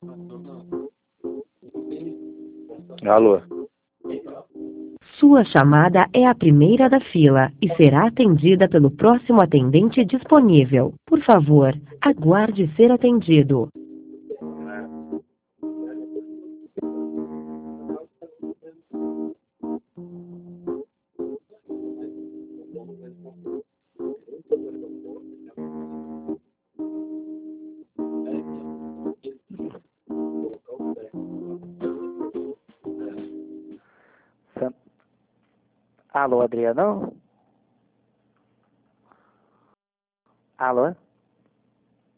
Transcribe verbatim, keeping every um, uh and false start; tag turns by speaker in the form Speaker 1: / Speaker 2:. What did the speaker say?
Speaker 1: Alô?
Speaker 2: Sua chamada é a primeira da fila e será atendida pelo próximo atendente disponível. Por favor, aguarde ser atendido.
Speaker 3: San- Alô, Adriano? Alô?